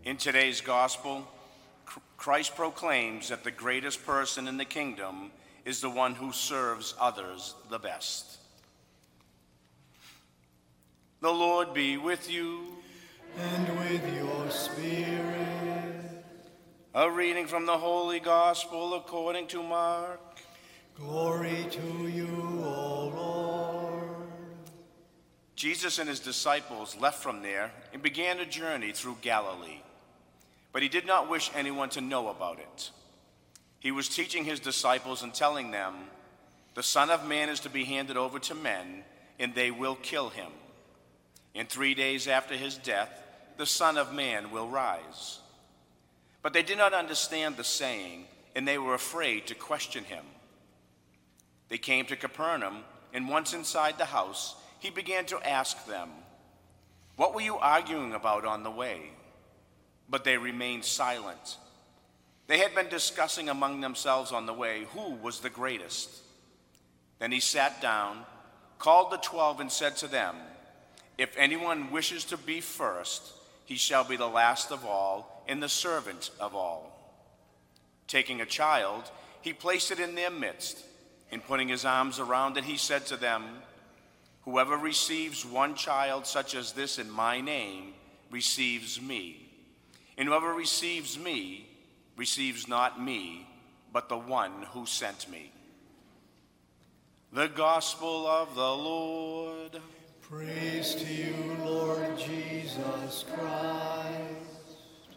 In today's gospel, Christ proclaims that the greatest person in the kingdom is the one who serves others the best. The Lord be with you. And with your spirit. A reading from the Holy Gospel according to Mark. Glory to you, O Lord. Jesus and his disciples left from there and began a journey through Galilee. But he did not wish anyone to know about it. He was teaching his disciples and telling them, "The Son of Man is to be handed over to men, and they will kill him. And 3 days after his death, the Son of Man will rise." But they did not understand the saying, and they were afraid to question him. They came to Capernaum, and once inside the house, he began to ask them, "What were you arguing about on the way?" But they remained silent. They had been discussing among themselves on the way who was the greatest. Then he sat down, called the 12, and said to them, "If anyone wishes to be first, he shall be the last of all and the servant of all." Taking a child, he placed it in their midst, and putting his arms around it, he said to them, "Whoever receives one child such as this in my name receives me. And whoever receives me receives not me, but the one who sent me." The Gospel of the Lord. Praise to you, Lord Jesus Christ.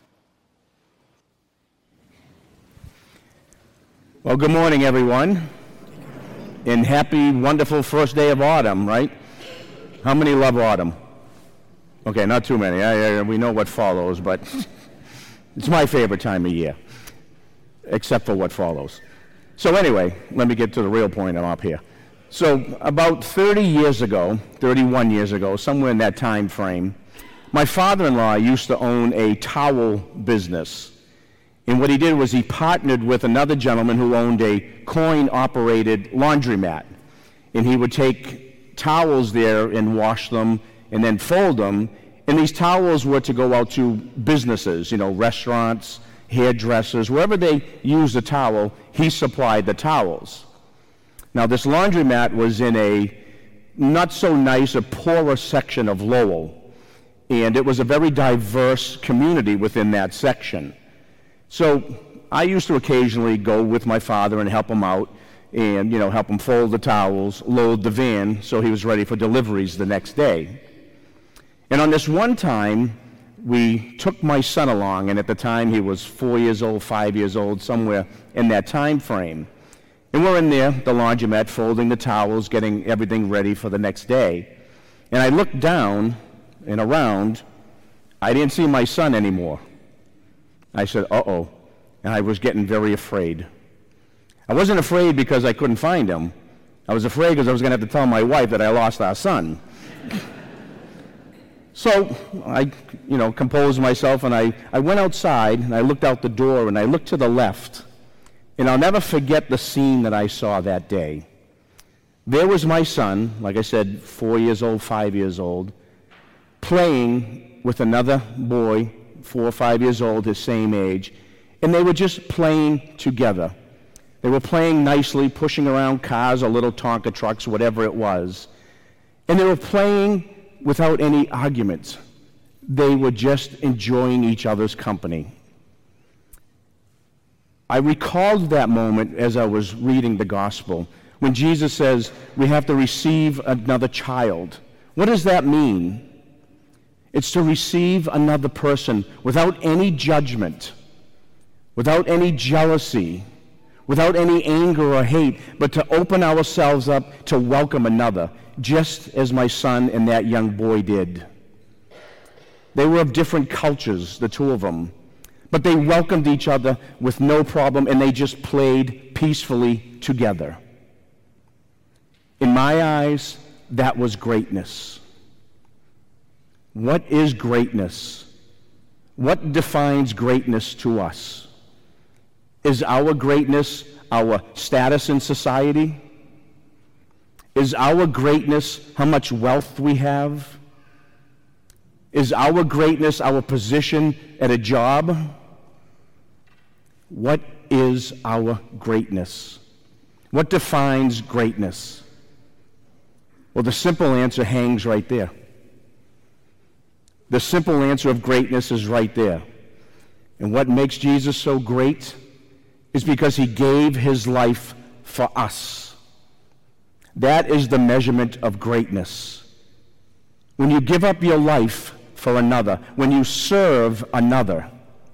Well, good morning, everyone. And happy, wonderful first day of autumn, right? How many love autumn? Okay, not too many. We know what follows, but it's my favorite time of year, except for what follows. So anyway, let me get to the real point. I'm up here. So about 31 years ago, somewhere in that time frame, my father-in-law used to own a towel business. And what he did was he partnered with another gentleman who owned a coin-operated laundromat. And he would take towels there and wash them and then fold them. And these towels were to go out to businesses, restaurants, hairdressers, wherever they used a towel, he supplied the towels. Now, this laundromat was in a not so nice, a poorer section of Lowell, and it was a very diverse community within that section. So I used to occasionally go with my father and help him out and, help him fold the towels, load the van so he was ready for deliveries the next day. And on this one time, we took my son along, and at the time he was 4 years old, 5 years old, somewhere in that time frame. And we're in there, the laundromat, folding the towels, getting everything ready for the next day. And I looked down and around. I didn't see my son anymore. I said, uh-oh. And I was getting very afraid. I wasn't afraid because I couldn't find him. I was afraid because I was going to have to tell my wife that I lost our son. So I, composed myself, and I went outside, and I looked out the door, and I looked to the left. And I'll never forget the scene that I saw that day. There was my son, like I said, 4 years old, 5 years old, playing with another boy, 4 or 5 years old, his same age, and they were just playing together. They were playing nicely, pushing around cars or little Tonka trucks, whatever it was. And they were playing without any arguments. They were just enjoying each other's company. I recalled that moment as I was reading the gospel, when Jesus says we have to receive another child. What does that mean? It's to receive another person without any judgment, without any jealousy, without any anger or hate, but to open ourselves up to welcome another, just as my son and that young boy did. They were of different cultures, the two of them, but they welcomed each other with no problem, and they just played peacefully together. In my eyes, that was greatness. What is greatness? What defines greatness to us? Is our greatness our status in society? Is our greatness how much wealth we have? Is our greatness our position at a job? What is our greatness? What defines greatness? Well, the simple answer hangs right there. The simple answer of greatness is right there. And what makes Jesus so great is because he gave his life for us. That is the measurement of greatness. When you give up your life for another, when you serve another,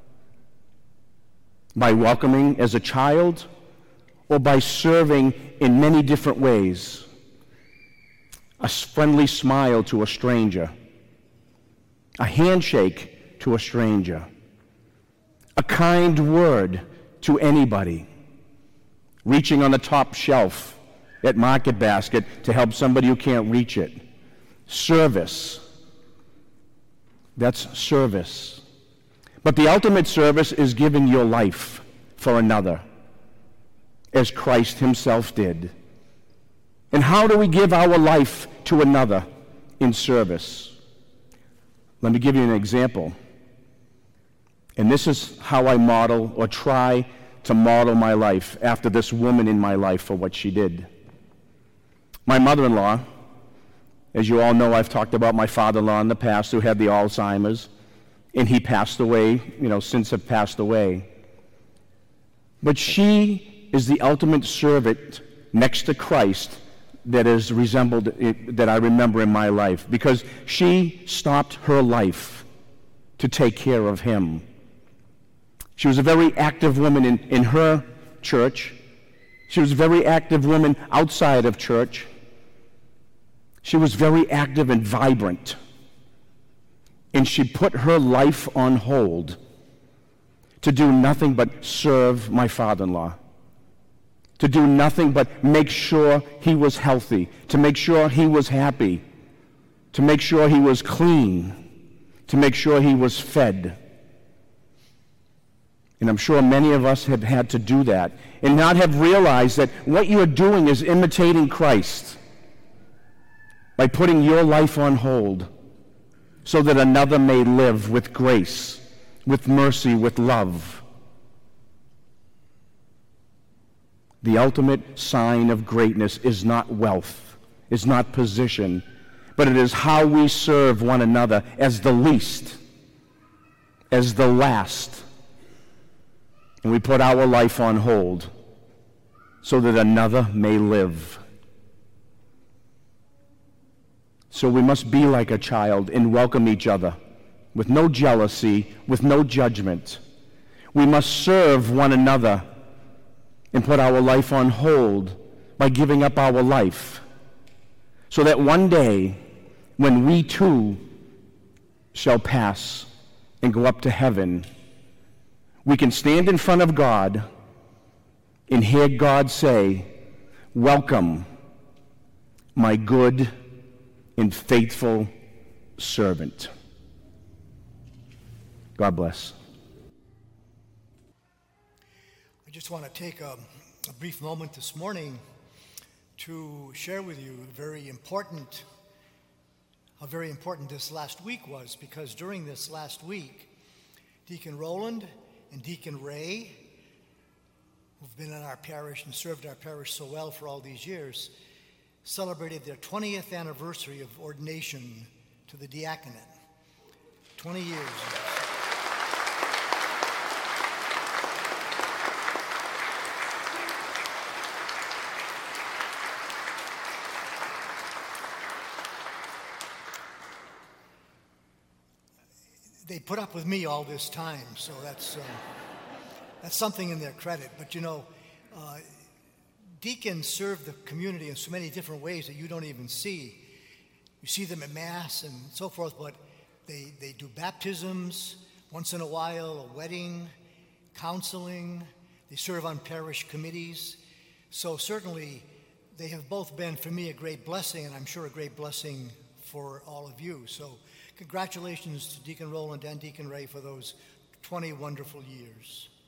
by welcoming as a child or by serving in many different ways, a friendly smile to a stranger, a handshake to a stranger, a kind word to anybody, reaching on the top shelf at Market Basket to help somebody who can't reach it. Service. That's service. But the ultimate service is giving your life for another, as Christ himself did. And how do we give our life to another in service? Let me give you an example. And this is how I model or try to model my life after this woman in my life for what she did. My mother-in-law, as you all know, I've talked about my father-in-law in the past who had the Alzheimer's, and he passed away, since have passed away. But she is the ultimate servant next to Christ that is resembled, that I remember in my life, because she stopped her life to take care of him. She was a very active woman in her church. She was a very active woman outside of church. She was very active and vibrant. And she put her life on hold to do nothing but serve my father-in-law, to do nothing but make sure he was healthy, to make sure he was happy, to make sure he was clean, to make sure he was fed. And I'm sure many of us have had to do that and not have realized that what you're doing is imitating Christ by putting your life on hold so that another may live with grace, with mercy, with love. The ultimate sign of greatness is not wealth, is not position, but it is how we serve one another as the least, as the last. And we put our life on hold so that another may live. So we must be like a child and welcome each other with no jealousy, with no judgment. We must serve one another and put our life on hold by giving up our life, so that one day when we too shall pass and go up to heaven, we can stand in front of God and hear God say, "Welcome, my good and faithful servant." God bless. I just want to take a brief moment this morning to share with you how very important this last week was, because during this last week, Deacon Roland and Deacon Ray, who've been in our parish and served our parish so well for all these years, celebrated their 20th anniversary of ordination to the diaconate. 20 years. They put up with me all this time, so that's something in their credit. But deacons serve the community in so many different ways that you don't even see. You see them at Mass and so forth, but they do baptisms once in a while, a wedding, counseling. They serve on parish committees. So certainly they have both been, for me, a great blessing, and I'm sure a great blessing for all of you. So congratulations to Deacon Roland and Deacon Ray for those 20 wonderful years.